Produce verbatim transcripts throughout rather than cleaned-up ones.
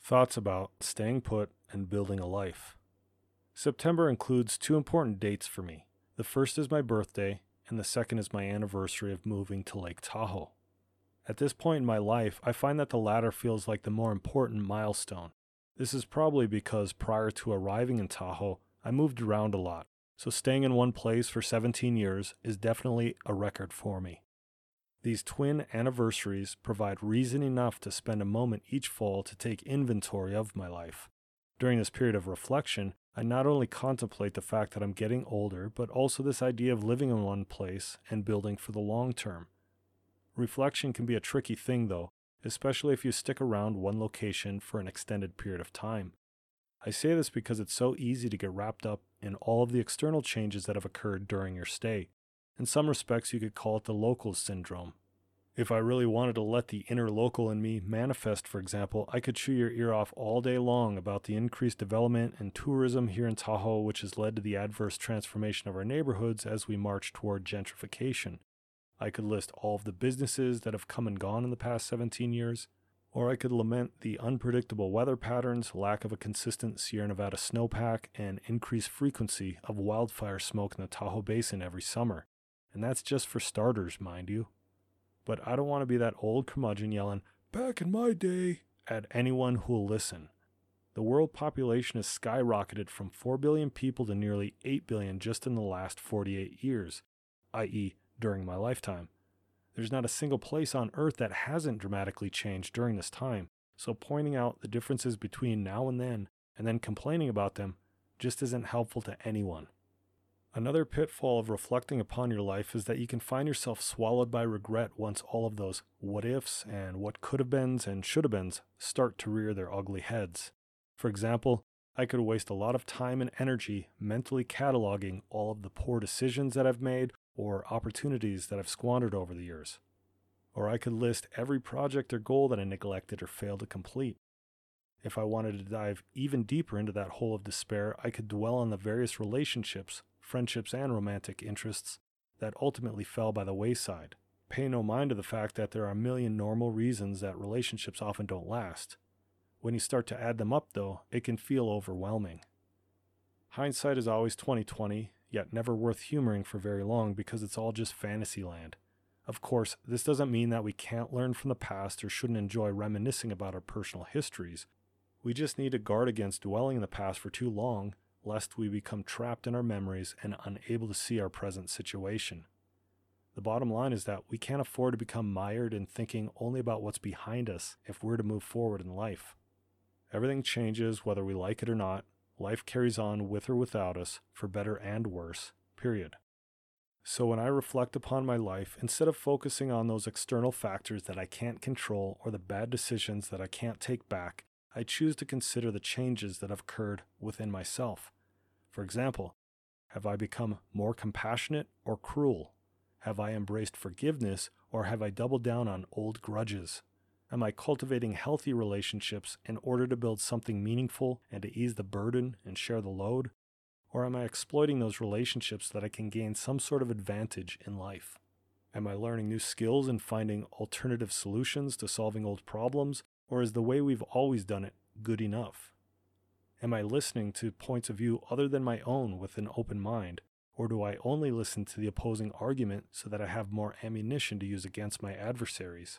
Thoughts about staying put and building a life. September includes two important dates for me. The first is my birthday, and the second is my anniversary of moving to Lake Tahoe. At this point in my life, I find that the latter feels like the more important milestone. This is probably because prior to arriving in Tahoe, I moved around a lot, so staying in one place for seventeen years is definitely a record for me. These twin anniversaries provide reason enough to spend a moment each fall to take inventory of my life. During this period of reflection, I not only contemplate the fact that I'm getting older, but also this idea of living in one place and building for the long term. Reflection can be a tricky thing though, especially if you stick around one location for an extended period of time. I say this because it's so easy to get wrapped up in all of the external changes that have occurred during your stay. In some respects, you could call it the locals syndrome. If I really wanted to let the inner local in me manifest, for example, I could chew your ear off all day long about the increased development and tourism here in Tahoe, which has led to the adverse transformation of our neighborhoods as we march toward gentrification. I could list all of the businesses that have come and gone in the past seventeen years, or I could lament the unpredictable weather patterns, lack of a consistent Sierra Nevada snowpack, and increased frequency of wildfire smoke in the Tahoe Basin every summer. And that's just for starters, mind you. But I don't want to be that old curmudgeon yelling, "Back in my day," at anyone who will listen. The world population has skyrocketed from four billion people to nearly eight billion just in the last forty-eight years, that is during my lifetime. There's not a single place on Earth that hasn't dramatically changed during this time, so pointing out the differences between now and then, and then complaining about them, just isn't helpful to anyone. Another pitfall of reflecting upon your life is that you can find yourself swallowed by regret once all of those what-ifs and what could-have-beens and should-have-beens start to rear their ugly heads. For example, I could waste a lot of time and energy mentally cataloging all of the poor decisions that I've made or opportunities that I've squandered over the years. Or I could list every project or goal that I neglected or failed to complete. If I wanted to dive even deeper into that hole of despair, I could dwell on the various relationships, friendships, and romantic interests that ultimately fell by the wayside. Pay no mind to the fact that there are a million normal reasons that relationships often don't last. When you start to add them up, though, it can feel overwhelming. Hindsight is always twenty twenty, yet never worth humoring for very long because it's all just fantasy land. Of course, this doesn't mean that we can't learn from the past or shouldn't enjoy reminiscing about our personal histories. We just need to guard against dwelling in the past for too long, lest we become trapped in our memories and unable to see our present situation. The bottom line is that we can't afford to become mired in thinking only about what's behind us if we're to move forward in life. Everything changes whether we like it or not. Life carries on with or without us, for better and worse, period. So when I reflect upon my life, instead of focusing on those external factors that I can't control or the bad decisions that I can't take back, I choose to consider the changes that have occurred within myself. For example, have I become more compassionate or cruel? Have I embraced forgiveness or have I doubled down on old grudges? Am I cultivating healthy relationships in order to build something meaningful and to ease the burden and share the load? Or am I exploiting those relationships so that I can gain some sort of advantage in life? Am I learning new skills and finding alternative solutions to solving old problems? Or is the way we've always done it good enough? Am I listening to points of view other than my own with an open mind? Or do I only listen to the opposing argument so that I have more ammunition to use against my adversaries?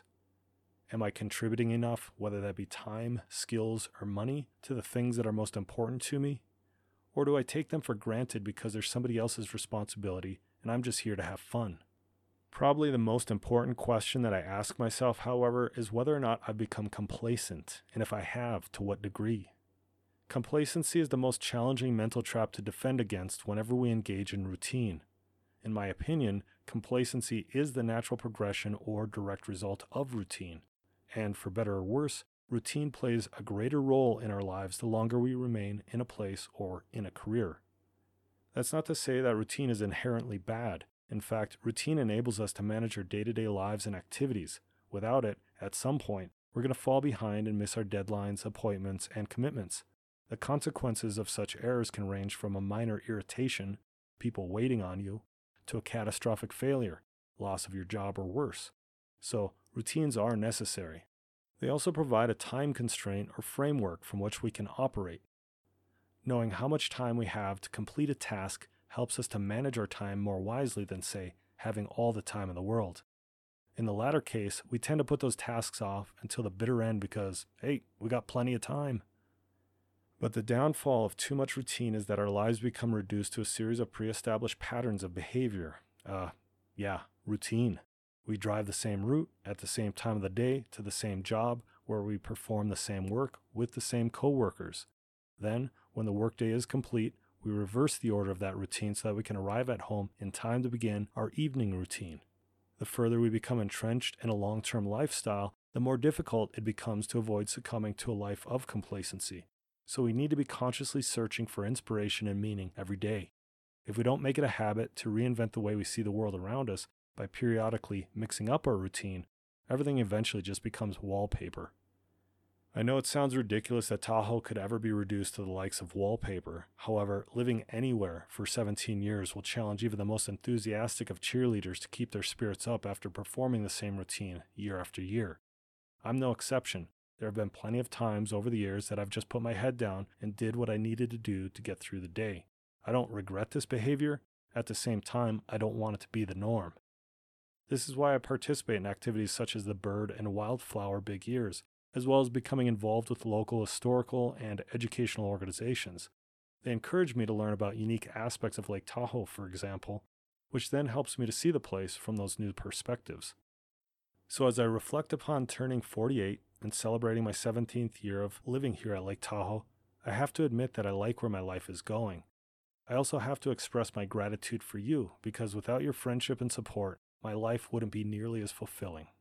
Am I contributing enough, whether that be time, skills, or money, to the things that are most important to me? Or do I take them for granted because they're somebody else's responsibility and I'm just here to have fun? Probably the most important question that I ask myself, however, is whether or not I've become complacent, and if I have, to what degree. Complacency is the most challenging mental trap to defend against whenever we engage in routine. In my opinion, complacency is the natural progression or direct result of routine. And for better or worse, routine plays a greater role in our lives the longer we remain in a place or in a career. That's not to say that routine is inherently bad. In fact, routine enables us to manage our day-to-day lives and activities. Without it, at some point, we're going to fall behind and miss our deadlines, appointments, and commitments. The consequences of such errors can range from a minor irritation, people waiting on you, to a catastrophic failure, loss of your job or worse. So, routines are necessary. They also provide a time constraint or framework from which we can operate. Knowing how much time we have to complete a task helps us to manage our time more wisely than, say, having all the time in the world. In the latter case, we tend to put those tasks off until the bitter end because, hey, we got plenty of time. But the downfall of too much routine is that our lives become reduced to a series of pre-established patterns of behavior. Uh, yeah, routine. We drive the same route at the same time of the day to the same job where we perform the same work with the same coworkers. Then, when the workday is complete, we reverse the order of that routine so that we can arrive at home in time to begin our evening routine. The further we become entrenched in a long-term lifestyle, the more difficult it becomes to avoid succumbing to a life of complacency. So we need to be consciously searching for inspiration and meaning every day. If we don't make it a habit to reinvent the way we see the world around us by periodically mixing up our routine, everything eventually just becomes wallpaper. I know it sounds ridiculous that Tahoe could ever be reduced to the likes of wallpaper. However, living anywhere for seventeen years will challenge even the most enthusiastic of cheerleaders to keep their spirits up after performing the same routine year after year. I'm no exception. There have been plenty of times over the years that I've just put my head down and did what I needed to do to get through the day. I don't regret this behavior. At the same time, I don't want it to be the norm. This is why I participate in activities such as the Bird and Wildflower Big Ears, as well as becoming involved with local historical and educational organizations. They encourage me to learn about unique aspects of Lake Tahoe, for example, which then helps me to see the place from those new perspectives. So as I reflect upon turning forty-eight and celebrating my seventeenth year of living here at Lake Tahoe, I have to admit that I like where my life is going. I also have to express my gratitude for you, because without your friendship and support, my life wouldn't be nearly as fulfilling.